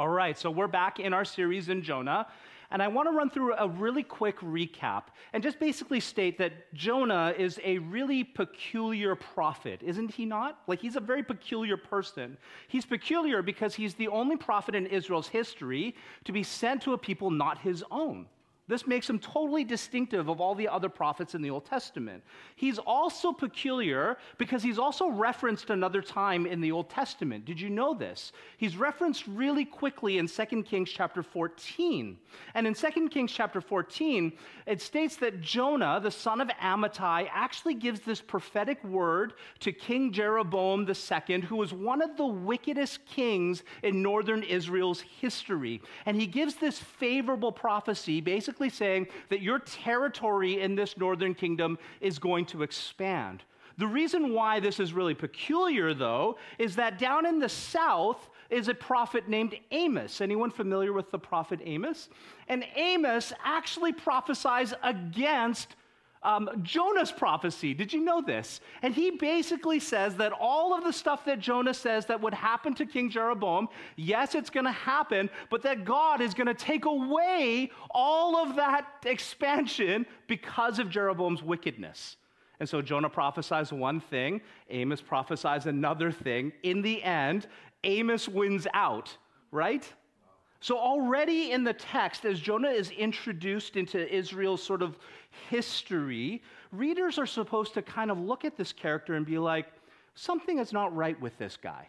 All right, so we're back in our series in Jonah, and I want to run through a really quick recap and just basically state that Jonah is a really peculiar prophet, isn't he not? Like, he's a very peculiar person. He's peculiar because he's the only prophet in Israel's history to be sent to a people not his own. This makes him totally distinctive of all the other prophets in the Old Testament. He's also peculiar because he's also referenced another time in the Old Testament. Did you know this? He's referenced really quickly in 2 Kings chapter 14. And in 2 Kings chapter 14, it states that Jonah, the son of Amittai, actually gives this prophetic word to King Jeroboam II, who was one of the wickedest kings in northern Israel's history. And he gives this favorable prophecy, basically saying that your territory in this northern kingdom is going to expand. The reason why this is really peculiar, though, is that down in the south is a prophet named Amos. Anyone familiar with the prophet Amos? And Amos actually prophesies against Jonah's prophecy. Did you know this? And he basically says that all of the stuff that Jonah says that would happen to King Jeroboam, yes, it's going to happen, but that God is going to take away all of that expansion because of Jeroboam's wickedness. And so Jonah prophesies one thing, Amos prophesies another thing. In the end, Amos wins out, right? So already in the text, as Jonah is introduced into Israel's sort of history, readers are supposed to kind of look at this character and be like, something is not right with this guy.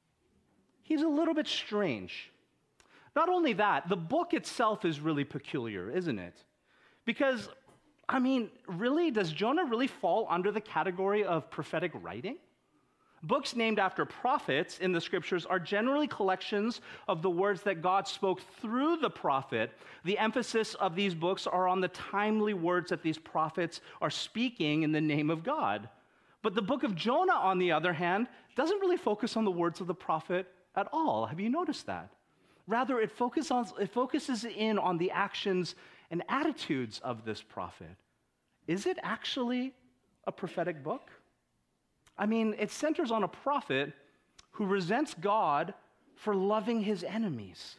He's a little bit strange. Not only that, the book itself is really peculiar, isn't it? Because, I mean, really, does Jonah really fall under the category of prophetic writing? Books named after prophets in the scriptures are generally collections of the words that God spoke through the prophet. The emphasis of these books are on the timely words that these prophets are speaking in the name of God. But the book of Jonah, on the other hand, doesn't really focus on the words of the prophet at all. Have you noticed that? Rather, it focuses in on the actions and attitudes of this prophet. Is it actually a prophetic book? I mean, it centers on a prophet who resents God for loving his enemies.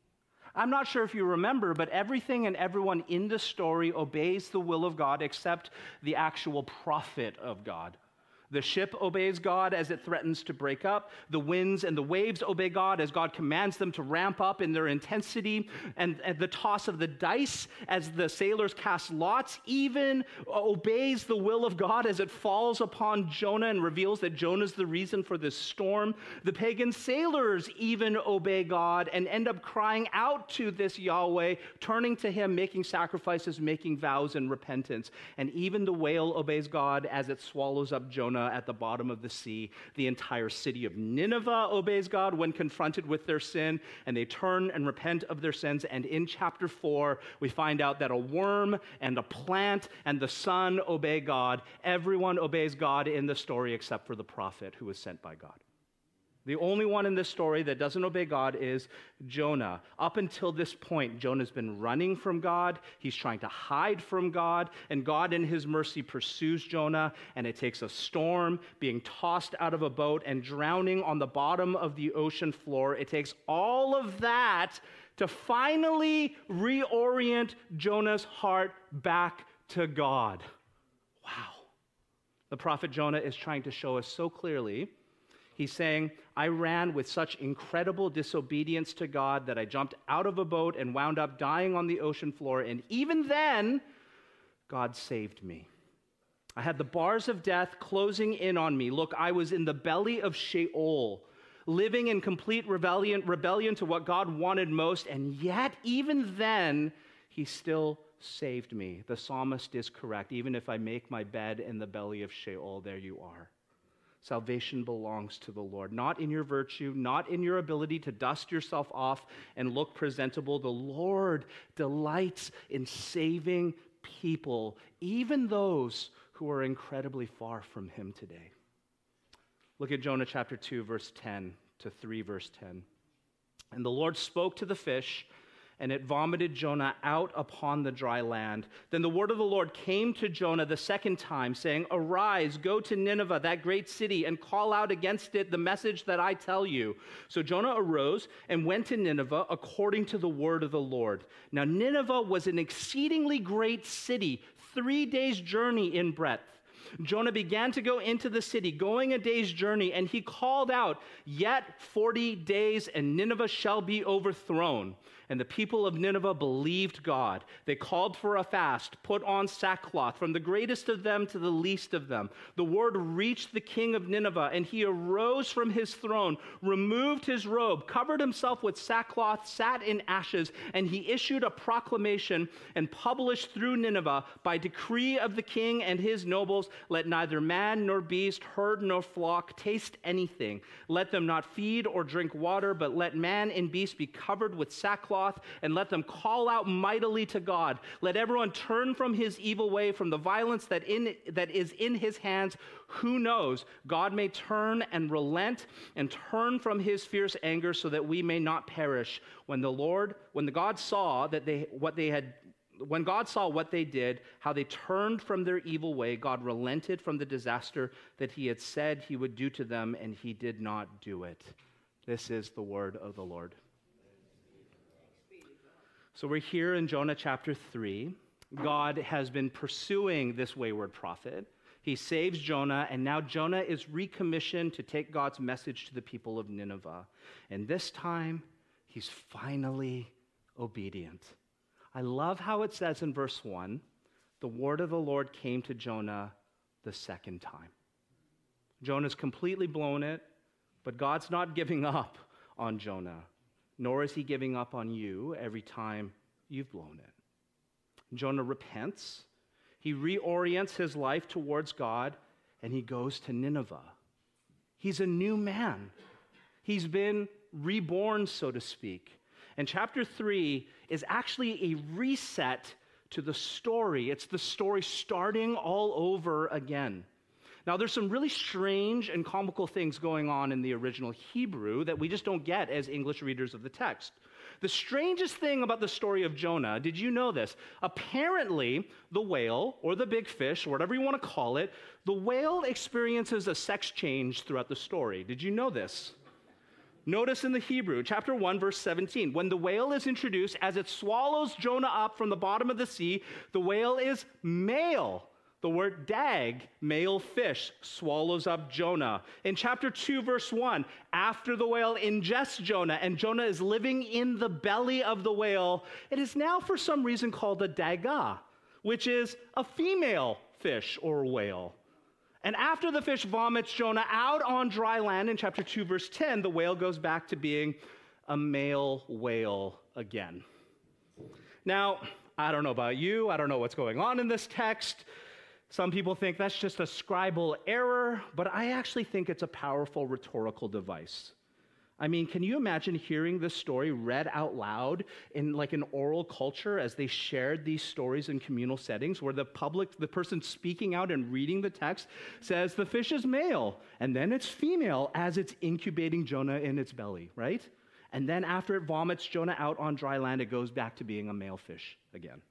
I'm not sure if you remember, but everything and everyone in the story obeys the will of God except the actual prophet of God. The ship obeys God as it threatens to break up. The winds and the waves obey God as God commands them to ramp up in their intensity. And the toss of the dice as the sailors cast lots even obeys the will of God as it falls upon Jonah and reveals that Jonah's the reason for this storm. The pagan sailors even obey God and end up crying out to this Yahweh, turning to him, making sacrifices, making vows and repentance. And even the whale obeys God as it swallows up Jonah at the bottom of the sea. The entire city of Nineveh obeys God when confronted with their sin, and they turn and repent of their sins. And in chapter 4, we find out that a worm and a plant and the sun obey God. Everyone obeys God in the story except for the prophet who was sent by God. The only one in this story that doesn't obey God is Jonah. Up until this point, Jonah's been running from God. He's trying to hide from God, and God in his mercy pursues Jonah, and it takes a storm, being tossed out of a boat and drowning on the bottom of the ocean floor. It takes all of that to finally reorient Jonah's heart back to God. Wow. The prophet Jonah is trying to show us so clearly. He's saying, I ran with such incredible disobedience to God that I jumped out of a boat and wound up dying on the ocean floor. And even then, God saved me. I had the bars of death closing in on me. Look, I was in the belly of Sheol, living in complete rebellion to what God wanted most. And yet, even then, he still saved me. The psalmist is correct. Even if I make my bed in the belly of Sheol, there you are. Salvation belongs to the Lord, not in your virtue, not in your ability to dust yourself off and look presentable. The Lord delights in saving people, even those who are incredibly far from him today. Look at Jonah chapter 2, verse 10 to 3, verse 10. And the Lord spoke to the fish, and it vomited Jonah out upon the dry land. Then the word of the Lord came to Jonah the second time, saying, "Arise, go to Nineveh, that great city, and call out against it the message that I tell you." So Jonah arose and went to Nineveh according to the word of the Lord. Now Nineveh was an exceedingly great city, 3 days' journey in breadth. Jonah began to go into the city, going a day's journey, and he called out, "Yet 40 days, and Nineveh shall be overthrown." And the people of Nineveh believed God. They called for a fast, put on sackcloth, from the greatest of them to the least of them. The word reached the king of Nineveh, and he arose from his throne, removed his robe, covered himself with sackcloth, sat in ashes, and he issued a proclamation and published through Nineveh, by decree of the king and his nobles, "Let neither man nor beast, herd nor flock taste anything. Let them not feed or drink water, but let man and beast be covered with sackcloth, and let them call out mightily to God. Let everyone turn from his evil way, from the violence that is in his hands. Who knows? God may turn and relent and turn from his fierce anger, so that we may not perish." When God saw what they did, how they turned from their evil way, God relented from the disaster that he had said he would do to them, and he did not do it. This is the word of the Lord. So we're here in Jonah chapter 3. God has been pursuing this wayward prophet. He saves Jonah, and now Jonah is recommissioned to take God's message to the people of Nineveh. And this time, he's finally obedient. I love how it says in verse 1, the word of the Lord came to Jonah the second time. Jonah's completely blown it, but God's not giving up on Jonah, nor is he giving up on you every time you've blown it. Jonah repents, he reorients his life towards God, and he goes to Nineveh. He's a new man. He's been reborn, so to speak. And chapter 3 is actually a reset to the story. It's the story starting all over again. Now, there's some really strange and comical things going on in the original Hebrew that we just don't get as English readers of the text. The strangest thing about the story of Jonah, did you know this? Apparently, the whale, or the big fish, or whatever you want to call it, the whale experiences a sex change throughout the story. Did you know this? Notice in the Hebrew, chapter 1, verse 17, when the whale is introduced, as it swallows Jonah up from the bottom of the sea, the whale is male. The word dag, male fish, swallows up Jonah. In chapter 2, verse 1, after the whale ingests Jonah, and Jonah is living in the belly of the whale, it is now for some reason called a daga, which is a female fish or whale. And after the fish vomits Jonah out on dry land, in chapter 2, verse 10, the whale goes back to being a male whale again. Now, I don't know about you. I don't know what's going on in this text. Some people think that's just a scribal error, but I actually think it's a powerful rhetorical device. I mean, can you imagine hearing this story read out loud in like an oral culture as they shared these stories in communal settings where the person speaking out and reading the text says the fish is male, and then it's female as it's incubating Jonah in its belly, right? And then after it vomits Jonah out on dry land, it goes back to being a male fish again.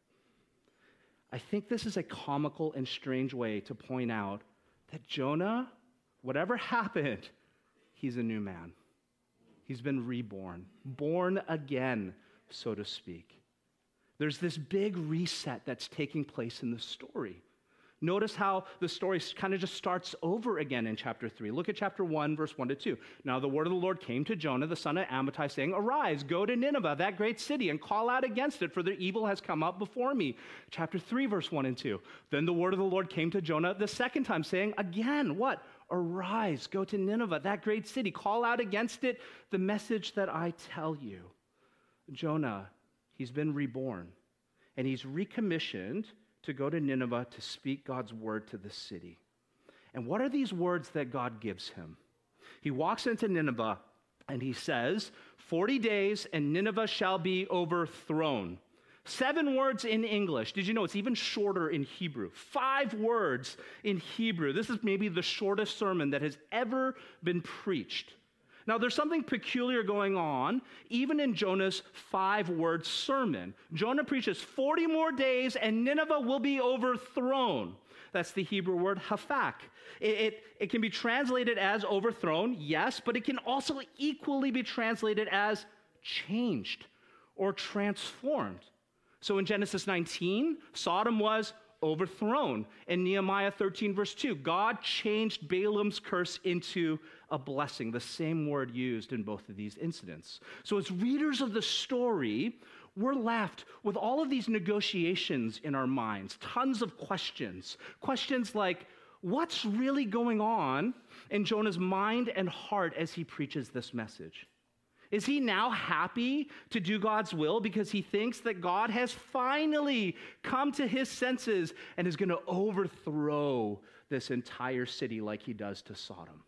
I think this is a comical and strange way to point out that Jonah, whatever happened, he's a new man. He's been reborn, born again, so to speak. There's this big reset that's taking place in the story. Notice how the story kind of just starts over again in chapter 3. Look at chapter 1, verse 1 to 2. Now the word of the Lord came to Jonah, the son of Amittai, saying, "Arise, go to Nineveh, that great city, and call out against it, for their evil has come up before me." Chapter 3, verse 1 and 2. Then the word of the Lord came to Jonah the second time, saying, again, what? "Arise, go to Nineveh, that great city, call out against it the message that I tell you." Jonah, he's been reborn, and he's recommissioned to go to Nineveh to speak God's word to the city. And what are these words that God gives him? He walks into Nineveh and he says, 40 days and Nineveh shall be overthrown. 7 words in English. Did you know it's even shorter in Hebrew? 5 words in Hebrew. This is maybe the shortest sermon that has ever been preached. Now, there's something peculiar going on, even in Jonah's 5-word sermon. Jonah preaches 40 more days and Nineveh will be overthrown. That's the Hebrew word hafak. It can be translated as overthrown, yes, but it can also equally be translated as changed or transformed. So in Genesis 19, Sodom was overthrown. In Nehemiah 13, verse 2, God changed Balaam's curse into a blessing, the same word used in both of these incidents. So as readers of the story, we're left with all of these negotiations in our minds, tons of questions. Questions like, what's really going on in Jonah's mind and heart as he preaches this message? Is he now happy to do God's will because he thinks that God has finally come to his senses and is going to overthrow this entire city like he does to Sodom?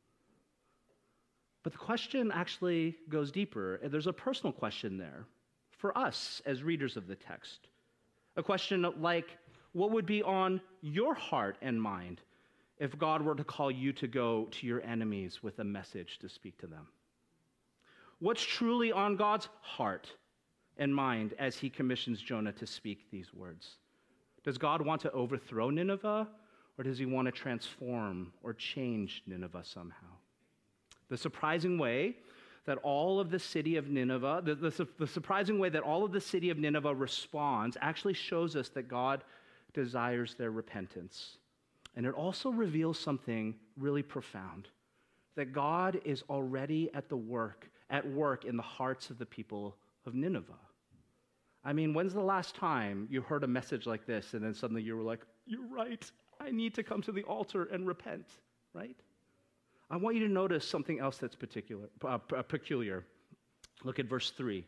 But the question actually goes deeper. There's a personal question there for us as readers of the text. A question like, what would be on your heart and mind if God were to call you to go to your enemies with a message to speak to them? What's truly on God's heart and mind as he commissions Jonah to speak these words? Does God want to overthrow Nineveh, or does he want to transform or change Nineveh somehow? The surprising way that all of the city of Nineveh, the surprising way that all of the city of Nineveh responds actually shows us that God desires their repentance. And it also reveals something really profound, that God is already at work in the hearts of the people of Nineveh. I mean, when's the last time you heard a message like this and then suddenly you were like, you're right, I need to come to the altar and repent, right? I want you to notice something else that's peculiar. Look at verse 3.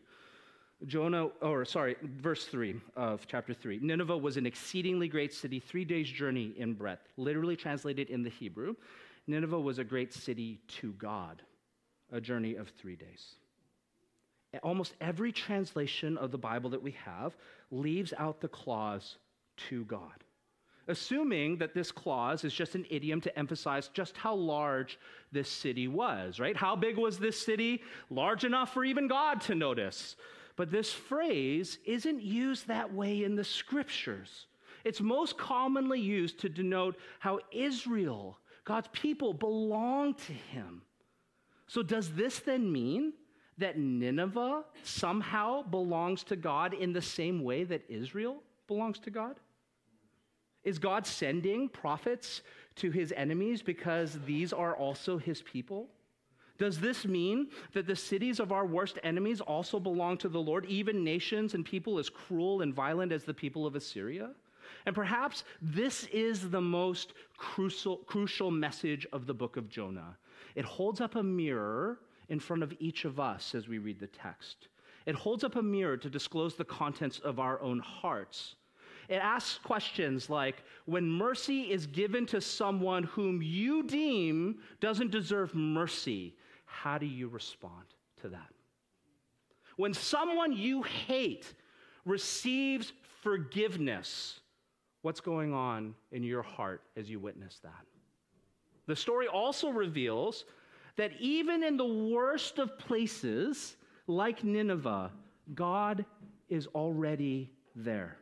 Verse 3 of chapter 3. Nineveh was an exceedingly great city, 3 days' journey in breadth. Literally translated in the Hebrew, Nineveh was a great city to God, a journey of 3 days. Almost every translation of the Bible that we have leaves out the clause to God, assuming that this clause is just an idiom to emphasize just how large this city was, right? How big was this city? Large enough for even God to notice. But this phrase isn't used that way in the scriptures. It's most commonly used to denote how Israel, God's people, belong to him. So does this then mean that Nineveh somehow belongs to God in the same way that Israel belongs to God? Is God sending prophets to his enemies because these are also his people? Does this mean that the cities of our worst enemies also belong to the Lord, even nations and people as cruel and violent as the people of Assyria? And perhaps this is the most crucial message of the book of Jonah. It holds up a mirror in front of each of us as we read the text. It holds up a mirror to disclose the contents of our own hearts. It asks questions like, when mercy is given to someone whom you deem doesn't deserve mercy, how do you respond to that? When someone you hate receives forgiveness, what's going on in your heart as you witness that? The story also reveals that even in the worst of places, like Nineveh, God is already there,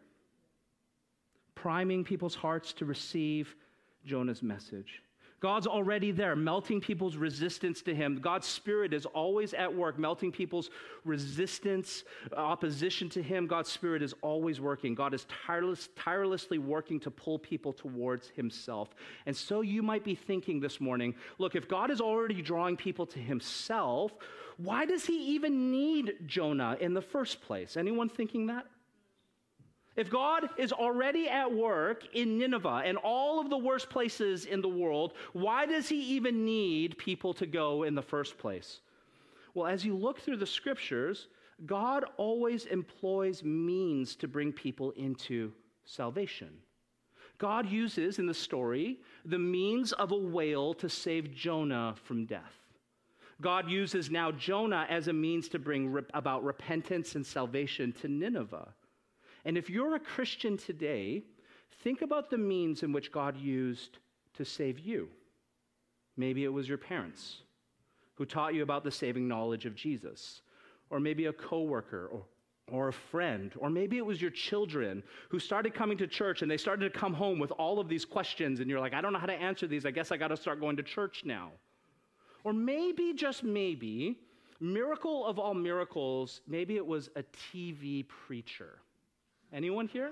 priming people's hearts to receive Jonah's message. God's already there, melting people's resistance to him. God's Spirit is always at work, melting people's resistance, opposition to him. God's Spirit is always working. God is tirelessly working to pull people towards himself. And so you might be thinking this morning, look, if God is already drawing people to himself, why does he even need Jonah in the first place? Anyone thinking that? If God is already at work in Nineveh and all of the worst places in the world, why does he even need people to go in the first place? Well, as you look through the scriptures, God always employs means to bring people into salvation. God uses in the story the means of a whale to save Jonah from death. God uses now Jonah as a means to bring about repentance and salvation to Nineveh. And if you're a Christian today, think about the means in which God used to save you. Maybe it was your parents who taught you about the saving knowledge of Jesus, or maybe a coworker or a friend, or maybe it was your children who started coming to church and they started to come home with all of these questions and you're like, I don't know how to answer these. I guess I got to start going to church now. Or maybe, just maybe, miracle of all miracles, maybe it was a TV preacher. Anyone here?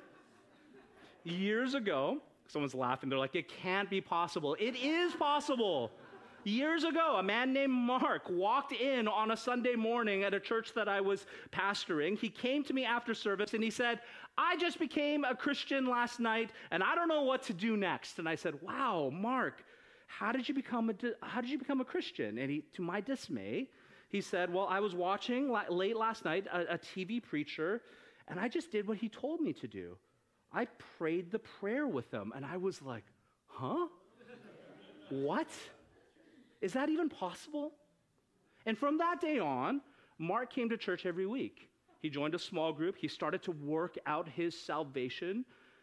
Years ago, someone's laughing. They're like, it can't be possible. It is possible. Years ago, a man named Mark walked in on a Sunday morning at a church that I was pastoring. He came to me after service and he said, I just became a Christian last night and I don't know what to do next. And I said, wow, Mark, how did you become a Christian? And to my dismay, he said, well, I was watching late last night a TV preacher and I just did what he told me to do. I prayed the prayer with him and I was like, huh? What? Is that even possible? And from that day on, Mark came to church every week. He joined a small group. He started to work out his salvation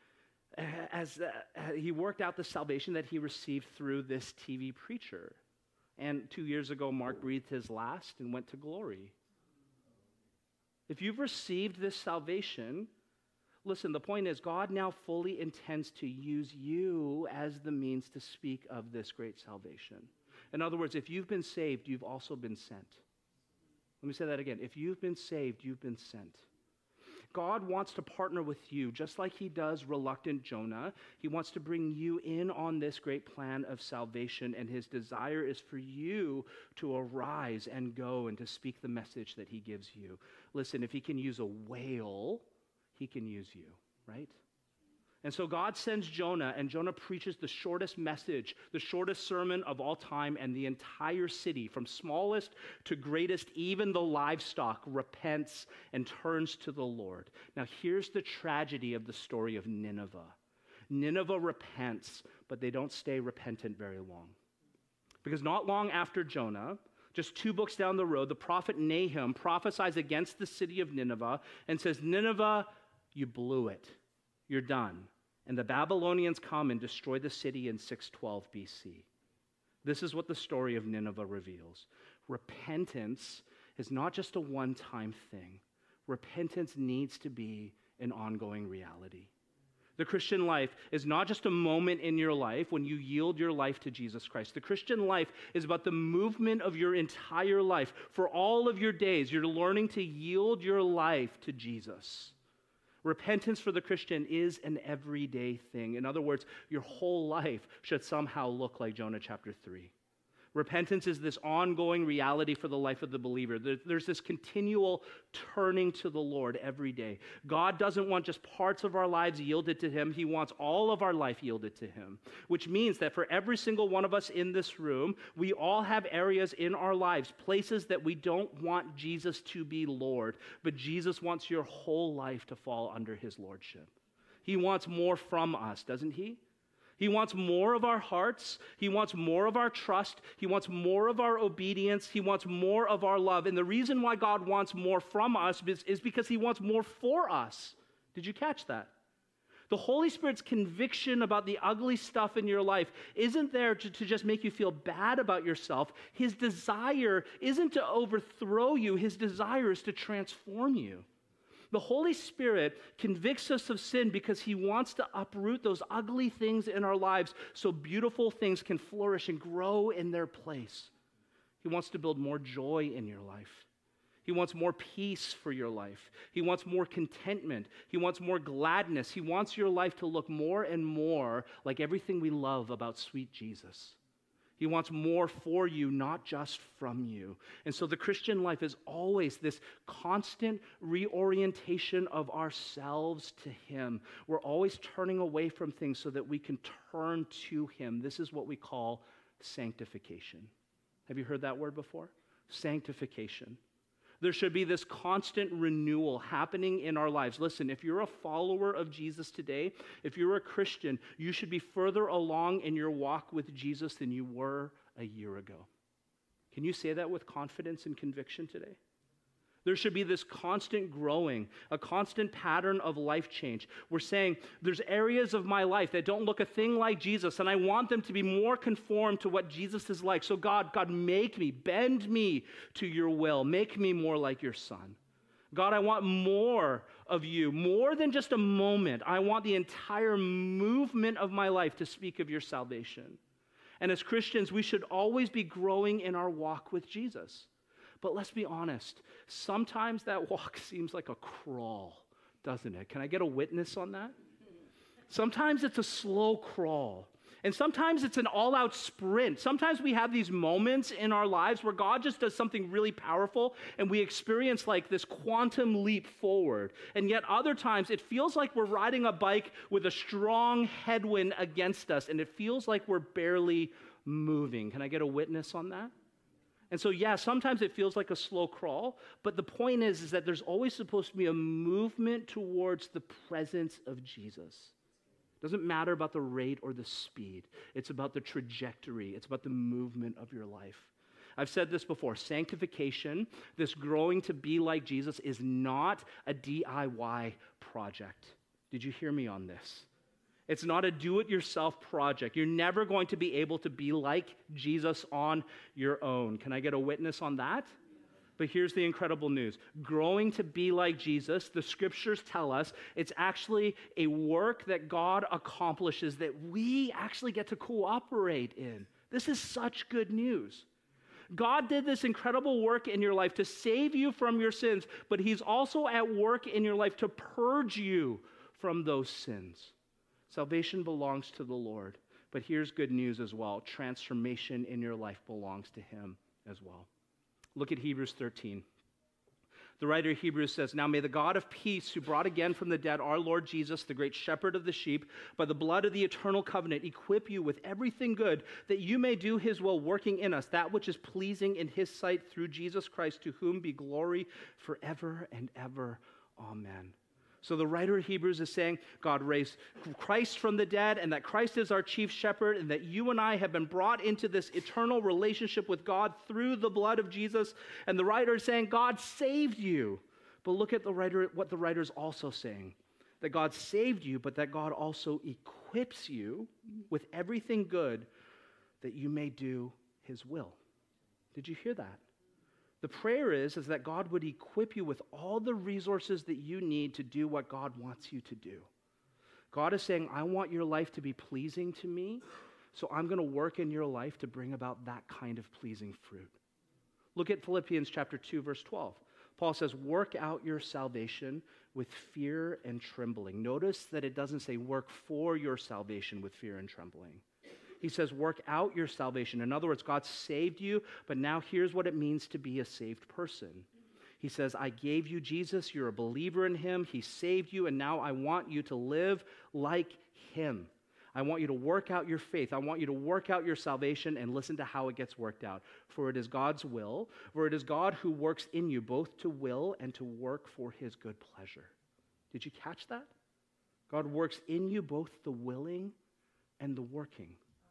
as he worked out the salvation that he received through this TV preacher. And 2 years ago, Mark breathed his last and went to glory. If you've received this salvation, listen, the point is God now fully intends to use you as the means to speak of this great salvation. In other words, if you've been saved, you've also been sent. Let me say that again. If you've been saved, you've been sent. God wants to partner with you, just like he does reluctant Jonah. He wants to bring you in on this great plan of salvation, and his desire is for you to arise and go and to speak the message that he gives you. Listen, if he can use a whale, he can use you, right? And so God sends Jonah, and Jonah preaches the shortest message, the shortest sermon of all time, and the entire city, from smallest to greatest, even the livestock, repents and turns to the Lord. Now, here's the tragedy of the story of Nineveh. Nineveh repents, but they don't stay repentant very long. Because not long after Jonah, just 2 books down the road, the prophet Nahum prophesies against the city of Nineveh and says, Nineveh, you blew it. You're done. And the Babylonians come and destroy the city in 612 BC. This is what the story of Nineveh reveals. Repentance is not just a one-time thing. Repentance needs to be an ongoing reality. The Christian life is not just a moment in your life when you yield your life to Jesus Christ. The Christian life is about the movement of your entire life. For all of your days, you're learning to yield your life to Jesus. Repentance for the Christian is an everyday thing. In other words, your whole life should somehow look like Jonah chapter 3. Repentance is this ongoing reality for the life of the believer. There's this continual turning to the Lord every day. God doesn't want just parts of our lives yielded to him. He wants all of our life yielded to him, which means that for every single one of us in this room, we all have areas in our lives, places that we don't want Jesus to be Lord, but Jesus wants your whole life to fall under his lordship. He wants more from us, doesn't he? He wants more of our hearts. He wants more of our trust. He wants more of our obedience. He wants more of our love. And the reason why God wants more from us is because he wants more for us. Did you catch that? The Holy Spirit's conviction about the ugly stuff in your life isn't there to just make you feel bad about yourself. His desire isn't to overthrow you. His desire is to transform you. The Holy Spirit convicts us of sin because he wants to uproot those ugly things in our lives so beautiful things can flourish and grow in their place. He wants to build more joy in your life. He wants more peace for your life. He wants more contentment. He wants more gladness. He wants your life to look more and more like everything we love about sweet Jesus. He wants more for you, not just from you. And so the Christian life is always this constant reorientation of ourselves to him. We're always turning away from things so that we can turn to him. This is what we call sanctification. Have you heard that word before? Sanctification. There should be this constant renewal happening in our lives. Listen, if you're a follower of Jesus today, if you're a Christian, you should be further along in your walk with Jesus than you were a year ago. Can you say that with confidence and conviction today? There should be this constant growing, a constant pattern of life change. We're saying there's areas of my life that don't look a thing like Jesus, and I want them to be more conformed to what Jesus is like. So God, make me, bend me to your will. Make me more like your Son. God, I want more of you, more than just a moment. I want the entire movement of my life to speak of your salvation. And as Christians, we should always be growing in our walk with Jesus. But let's be honest, sometimes that walk seems like a crawl, doesn't it? Can I get a witness on that? Sometimes it's a slow crawl. And sometimes it's an all-out sprint. Sometimes we have these moments in our lives where God just does something really powerful and we experience like this quantum leap forward. And yet other times it feels like we're riding a bike with a strong headwind against us and it feels like we're barely moving. Can I get a witness on that? And so, yeah, sometimes it feels like a slow crawl, but the point is that there's always supposed to be a movement towards the presence of Jesus. It doesn't matter about the rate or the speed. It's about the trajectory. It's about the movement of your life. I've said this before. Sanctification, this growing to be like Jesus, is not a DIY project. Did you hear me on this? It's not a do-it-yourself project. You're never going to be able to be like Jesus on your own. Can I get a witness on that? But here's the incredible news. Growing to be like Jesus, the scriptures tell us, it's actually a work that God accomplishes that we actually get to cooperate in. This is such good news. God did this incredible work in your life to save you from your sins, but he's also at work in your life to purge you from those sins. Salvation belongs to the Lord, but here's good news as well. Transformation in your life belongs to him as well. Look at Hebrews 13. The writer of Hebrews says, "Now may the God of peace, who brought again from the dead our Lord Jesus, the great shepherd of the sheep, by the blood of the eternal covenant, equip you with everything good, that you may do his will, working in us that which is pleasing in his sight through Jesus Christ, to whom be glory forever and ever. Amen." So the writer of Hebrews is saying God raised Christ from the dead and that Christ is our chief shepherd and that you and I have been brought into this eternal relationship with God through the blood of Jesus. And the writer is saying God saved you. But look at what the writer is also saying, that God saved you, but that God also equips you with everything good that you may do his will. Did you hear that? The prayer is that God would equip you with all the resources that you need to do what God wants you to do. God is saying, I want your life to be pleasing to me, so I'm going to work in your life to bring about that kind of pleasing fruit. Look at Philippians chapter 2, verse 12. Paul says, work out your salvation with fear and trembling. Notice that it doesn't say work for your salvation with fear and trembling. He says, work out your salvation. In other words, God saved you, but now here's what it means to be a saved person. He says, I gave you Jesus, you're a believer in him, he saved you, and now I want you to live like him. I want you to work out your faith. I want you to work out your salvation and listen to how it gets worked out. For it is God's will, for it is God who works in you both to will and to work for his good pleasure. Did you catch that? God works in you both the willing and the working.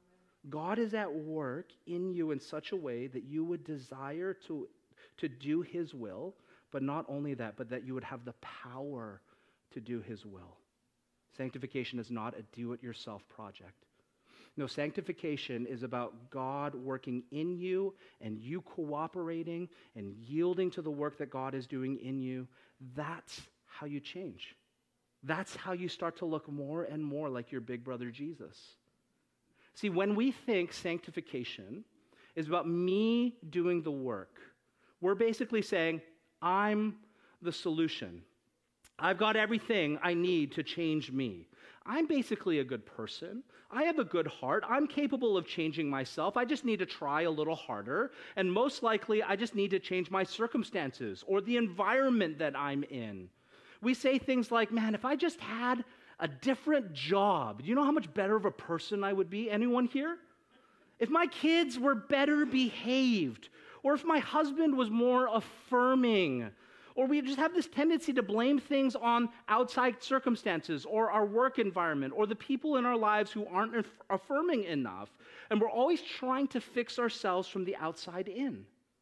God is at work in you in such a way that you would desire to do his will, but not only that, but that you would have the power to do his will. Sanctification is not a do-it-yourself project. No, sanctification is about God working in you and you cooperating and yielding to the work that God is doing in you. That's how you change. That's how you start to look more and more like your big brother Jesus. See, when we think sanctification is about me doing the work, we're basically saying, I'm the solution. I've got everything I need to change me. I'm basically a good person. I have a good heart. I'm capable of changing myself. I just need to try a little harder. And most likely, I just need to change my circumstances or the environment that I'm in. We say things like, man, if I just had a different job, do you know how much better of a person I would be? Anyone here? If my kids were better behaved, or if my husband was more affirming, or we just have this tendency to blame things on outside circumstances or our work environment or the people in our lives who aren't affirming enough. And we're always trying to fix ourselves from the outside in.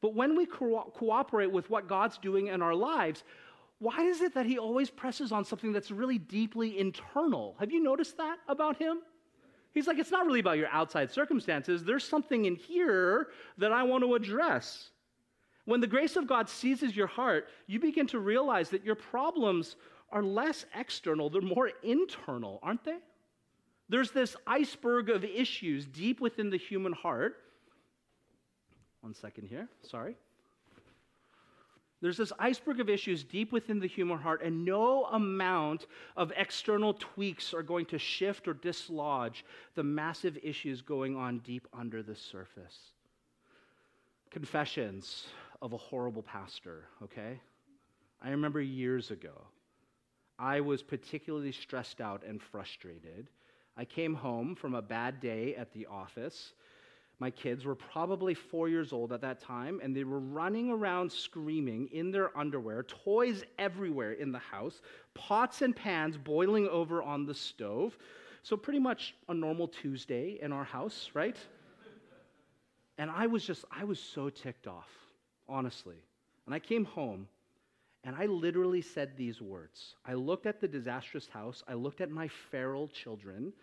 But when we cooperate with what God's doing in our lives, why is it that he always presses on something that's really deeply internal? Have you noticed that about him? He's like, it's not really about your outside circumstances. There's something in here that I want to address. When the grace of God seizes your heart, you begin to realize that your problems are less external, they're more internal, aren't they? There's this iceberg of issues deep within the human heart. One second here, sorry. There's this iceberg of issues deep within the human heart, and no amount of external tweaks are going to shift or dislodge the massive issues going on deep under the surface. Confessions of a horrible pastor, okay? I remember years ago, I was particularly stressed out and frustrated. I came home from a bad day at the office. My kids were probably 4 years old at that time, and they were running around screaming in their underwear, toys everywhere in the house, pots and pans boiling over on the stove. So pretty much a normal Tuesday in our house, right? And I was so ticked off, honestly. And I came home, and I literally said these words. I looked at the disastrous house. I looked at my feral children.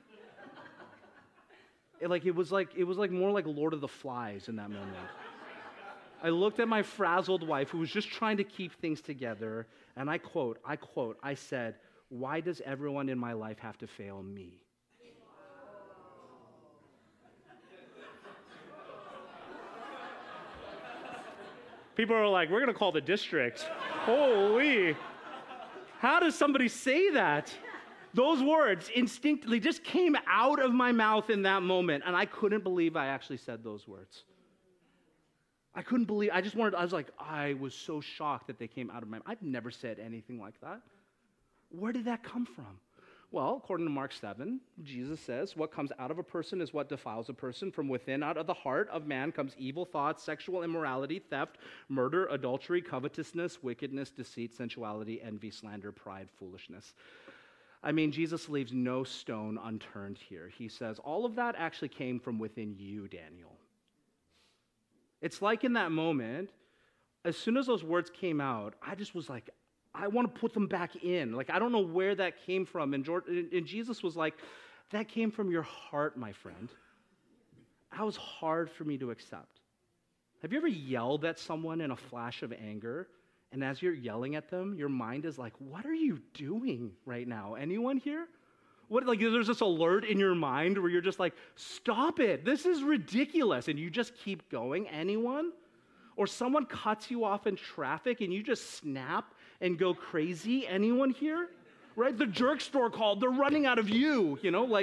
It was like more like Lord of the Flies in that moment. I looked at my frazzled wife who was just trying to keep things together, and I said, "Why does everyone in my life have to fail me?" People are like, "We're going to call the district." Holy. How does somebody say that? Those words instinctively just came out of my mouth in that moment, and I couldn't believe I actually said those words. I was so shocked that they came out of my mouth. I've never said anything like that. Where did that come from? Well, according to Mark 7, Jesus says, what comes out of a person is what defiles a person. From within, out of the heart of man comes evil thoughts, sexual immorality, theft, murder, adultery, covetousness, wickedness, deceit, sensuality, envy, slander, pride, foolishness. I mean, Jesus leaves no stone unturned here. He says, all of that actually came from within you, Daniel. It's like in that moment, as soon as those words came out, I just was like, I want to put them back in. Like, I don't know where that came from. And Jesus was like, that came from your heart, my friend. That was hard for me to accept. Have you ever yelled at someone in a flash of anger? And as you're yelling at them, your mind is like, what are you doing right now? Anyone here? There's this alert in your mind where you're just like, stop it. This is ridiculous. And you just keep going. Anyone? Or someone cuts you off in traffic and you just snap and go crazy. Anyone here? Right? The jerk store called. They're running out of you.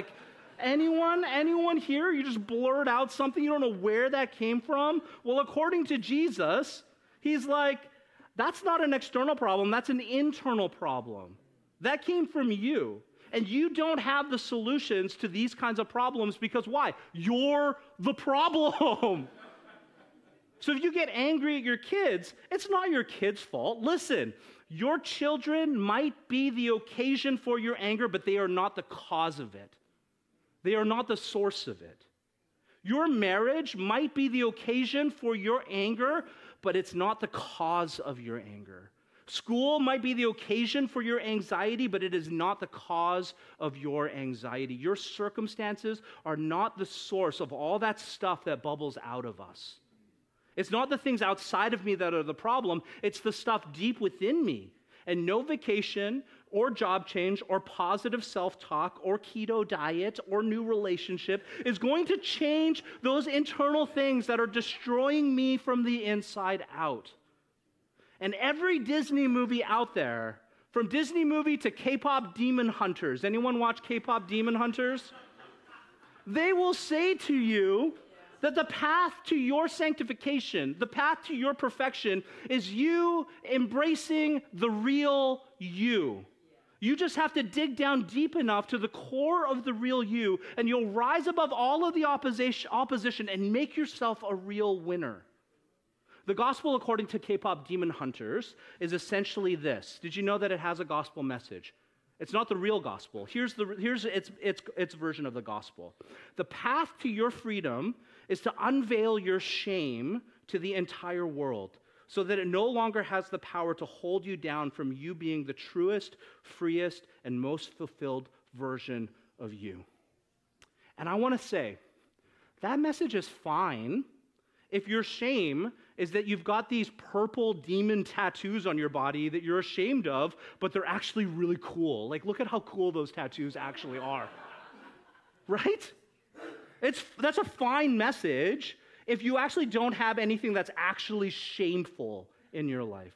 Anyone here? You just blurt out something. You don't know where that came from. Well, according to Jesus, he's like, that's not an external problem, that's an internal problem. That came from you. And you don't have the solutions to these kinds of problems because why? You're the problem. So if you get angry at your kids, it's not your kids' fault. Listen, your children might be the occasion for your anger, but they are not the cause of it. They are not the source of it. Your marriage might be the occasion for your anger, but it's not the cause of your anger. School might be the occasion for your anxiety, but it is not the cause of your anxiety. Your circumstances are not the source of all that stuff that bubbles out of us. It's not the things outside of me that are the problem. It's the stuff deep within me. And no vacation or job change or positive self-talk or keto diet or new relationship is going to change those internal things that are destroying me from the inside out. And every Disney movie out there, from Disney movie to K-pop Demon Hunters, anyone watch K-pop Demon Hunters? They will say to you that the path to your sanctification, the path to your perfection, is you embracing the real you. You just have to dig down deep enough to the core of the real you, and you'll rise above all of the opposition and make yourself a real winner. The gospel, according to K-pop Demon Hunters, is essentially this. Did you know that it has a gospel message? It's not the real gospel. Here's its version of the gospel. The path to your freedom is to unveil your shame to the entire world, so that it no longer has the power to hold you down from you being the truest, freest, and most fulfilled version of you. And I want to say, that message is fine if your shame is that you've got these purple demon tattoos on your body that you're ashamed of, but they're actually really cool. Like, look at how cool those tattoos actually are. Right? That's a fine message if you actually don't have anything that's actually shameful in your life.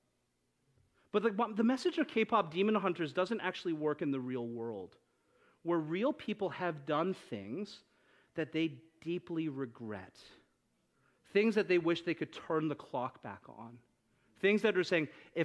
But the message of K-pop Demon Hunters doesn't actually work in the real world, where real people have done things that they deeply regret, things that they wish they could turn the clock back on, things that are saying,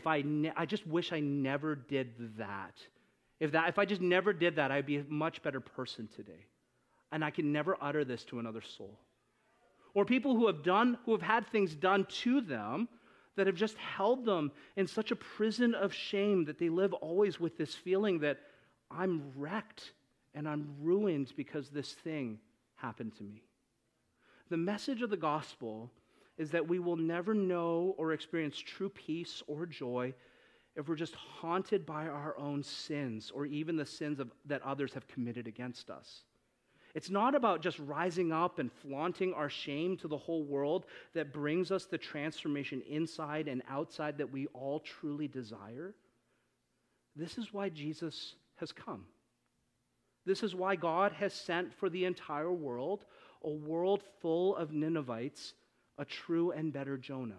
I just wish I never did that. If I just never did that, I'd be a much better person today. And I can never utter this to another soul. Or people who have had things done to them that have just held them in such a prison of shame that they live always with this feeling that I'm wrecked and I'm ruined because this thing happened to me. The message of the gospel is that we will never know or experience true peace or joy if we're just haunted by our own sins or even the sins that others have committed against us. It's not about just rising up and flaunting our shame to the whole world that brings us the transformation inside and outside that we all truly desire. This is why Jesus has come. This is why God has sent for the entire world a world full of Ninevites, a true and better Jonah.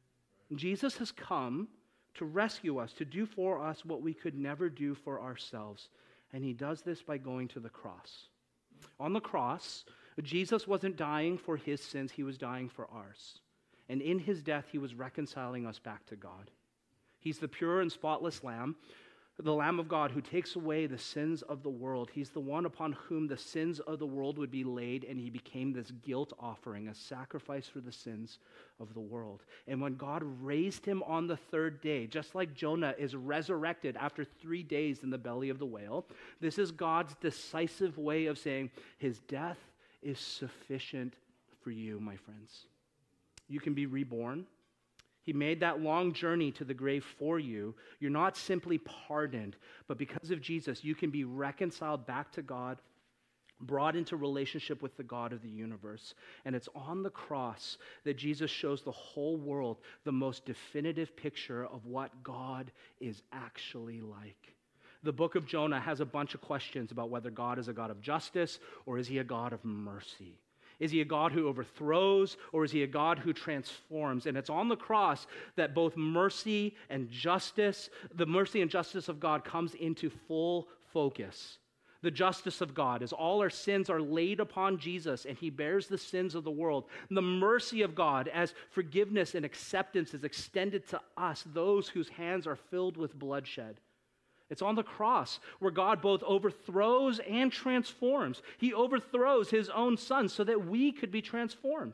Jesus has come to rescue us, to do for us what we could never do for ourselves. And he does this by going to the cross. On the cross, Jesus wasn't dying for his sins, he was dying for ours. And in his death, he was reconciling us back to God. He's the pure and spotless Lamb, the Lamb of God who takes away the sins of the world. He's the one upon whom the sins of the world would be laid, and he became this guilt offering, a sacrifice for the sins of the world. And when God raised him on the third day, just like Jonah is resurrected after 3 days in the belly of the whale, this is God's decisive way of saying his death is sufficient for you, my friends. You can be reborn. He made that long journey to the grave for you. You're not simply pardoned, but because of Jesus, you can be reconciled back to God, brought into relationship with the God of the universe. And it's on the cross that Jesus shows the whole world the most definitive picture of what God is actually like. The book of Jonah has a bunch of questions about whether God is a God of justice or is he a God of mercy. Is he a God who overthrows, or is he a God who transforms? And it's on the cross that both mercy and justice, the mercy and justice of God comes into full focus. The justice of God, as all our sins are laid upon Jesus, and he bears the sins of the world. And the mercy of God, as forgiveness and acceptance is extended to us, those whose hands are filled with bloodshed. It's on the cross where God both overthrows and transforms. He overthrows his own son so that we could be transformed.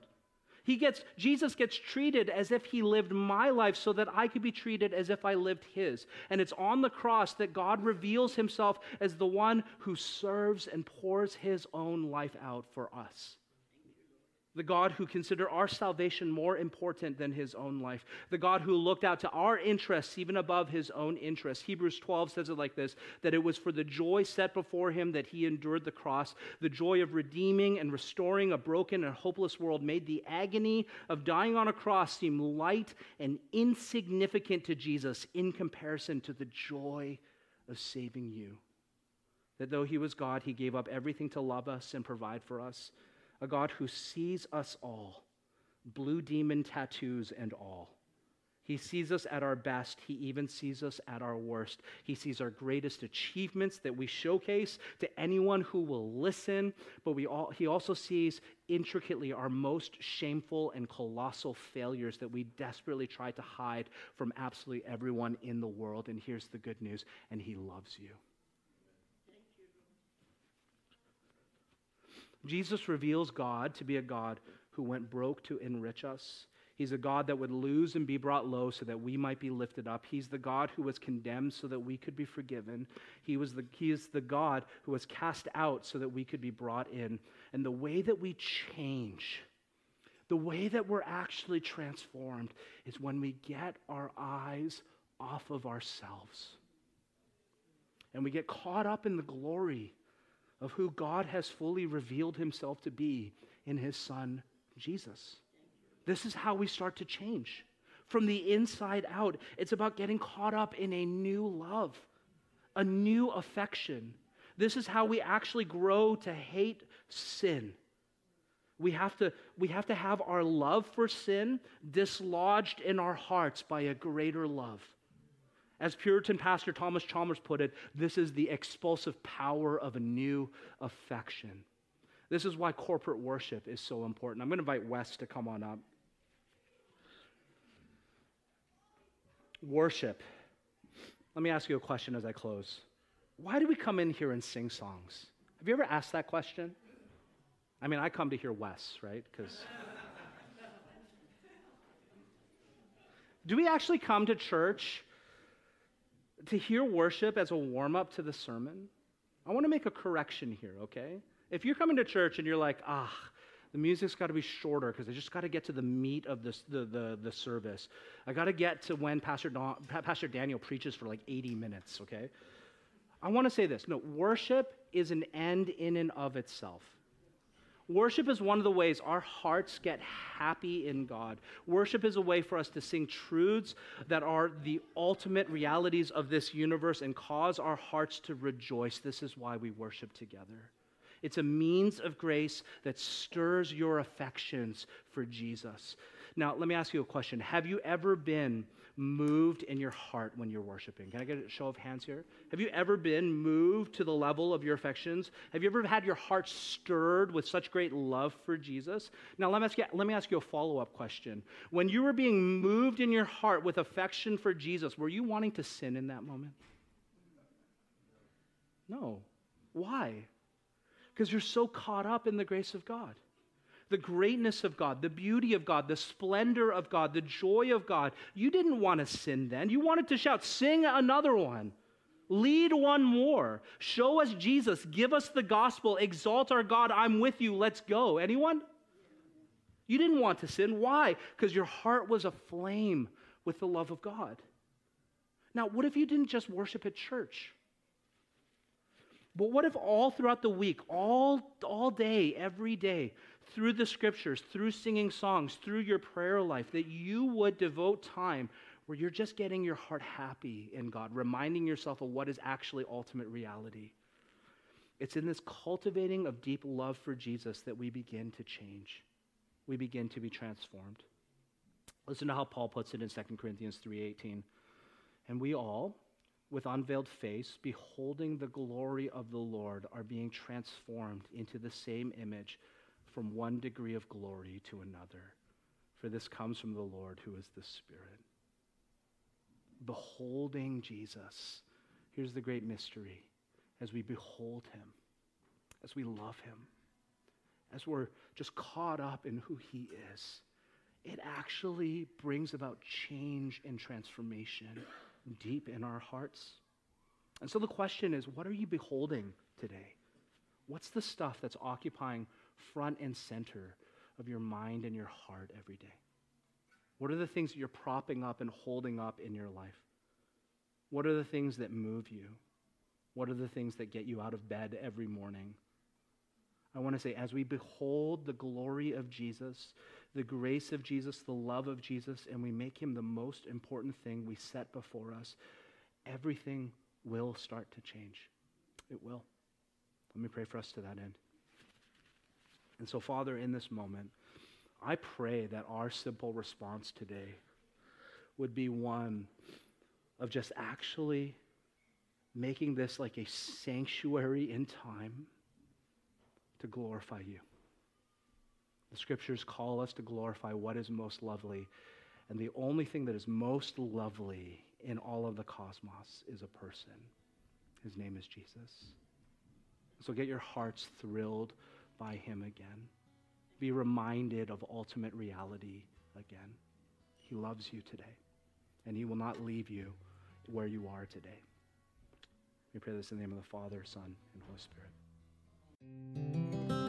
Jesus gets treated as if he lived my life so that I could be treated as if I lived his. And it's on the cross that God reveals himself as the one who serves and pours his own life out for us. The God who considered our salvation more important than his own life. The God who looked out to our interests even above his own interests. Hebrews 12 says it like this, that it was for the joy set before him that he endured the cross. The joy of redeeming and restoring a broken and hopeless world made the agony of dying on a cross seem light and insignificant to Jesus in comparison to the joy of saving you. That though he was God, he gave up everything to love us and provide for us. A God who sees us all, blue demon tattoos and all. He sees us at our best. He even sees us at our worst. He sees our greatest achievements that we showcase to anyone who will listen, but he also sees intricately our most shameful and colossal failures that we desperately try to hide from absolutely everyone in the world. And here's the good news, and he loves you. Jesus reveals God to be a God who went broke to enrich us. He's a God that would lose and be brought low so that we might be lifted up. He's the God who was condemned so that we could be forgiven. He is the God who was cast out so that we could be brought in. And the way that we change The way that we're actually transformed is when we get our eyes off of ourselves and we get caught up in the glory of who God has fully revealed himself to be in his Son, Jesus. This is how we start to change. From the inside out, it's about getting caught up in a new love, a new affection. This is how we actually grow to hate sin. We have to have our love for sin dislodged in our hearts by a greater love. As Puritan pastor Thomas Chalmers put it, this is the expulsive power of a new affection. This is why corporate worship is so important. I'm going to invite Wes to come on up. Worship. Let me ask you a question as I close. Why do we come in here and sing songs? Have you ever asked that question? I mean, I come to hear Wes, right? Because do we actually come to church to hear worship as a warm-up to the sermon? I want to make a correction here, okay? If you're coming to church and you're like, the music's got to be shorter because I just got to get to the meat of the service. I got to get to when Pastor Daniel preaches for like 80 minutes, okay? I want to say this. No, worship is an end in and of itself. Worship is one of the ways our hearts get happy in God. Worship is a way for us to sing truths that are the ultimate realities of this universe and cause our hearts to rejoice. This is why we worship together. It's a means of grace that stirs your affections for Jesus. Now, let me ask you a question. Have you ever been moved in your heart when you're worshiping? Can I get a show of hands here? Have you ever been moved to the level of your affections? Have you ever had your heart stirred with such great love for Jesus? Now, let me ask you a follow-up question. When you were being moved in your heart with affection for Jesus, were you wanting to sin in that moment? No. Why? Because you're so caught up in the grace of God. The greatness of God, the beauty of God, the splendor of God, the joy of God. You didn't want to sin then. You wanted to shout, sing another one. Lead one more. Show us Jesus. Give us the gospel. Exalt our God. I'm with you. Let's go. Anyone? You didn't want to sin. Why? Because your heart was aflame with the love of God. Now, what if you didn't just worship at church? But what if all throughout the week, all day, every day, through the scriptures, through singing songs, through your prayer life, that you would devote time where you're just getting your heart happy in God, reminding yourself of what is actually ultimate reality. It's in this cultivating of deep love for Jesus that we begin to change. We begin to be transformed. Listen to how Paul puts it in 2 Corinthians 3:18. And we all, with unveiled face, beholding the glory of the Lord, are being transformed into the same image from one degree of glory to another. For this comes from the Lord who is the Spirit. Beholding Jesus. Here's the great mystery. As we behold him, as we love him, as we're just caught up in who he is, it actually brings about change and transformation deep in our hearts. And so the question is, what are you beholding today? What's the stuff that's occupying front and center of your mind and your heart every day? What are the things that you're propping up and holding up in your life? What are the things that move you? What are the things that get you out of bed every morning? I want to say, as we behold the glory of Jesus, the grace of Jesus, the love of Jesus, and we make him the most important thing we set before us, everything will start to change. It will. Let me pray for us to that end. And so, Father, in this moment, I pray that our simple response today would be one of just actually making this like a sanctuary in time to glorify you. The scriptures call us to glorify what is most lovely, and the only thing that is most lovely in all of the cosmos is a person. His name is Jesus. So get your hearts thrilled by him again. Be reminded of ultimate reality again. He loves you today, and he will not leave you where you are today. We pray this in the name of the Father, Son, and Holy Spirit.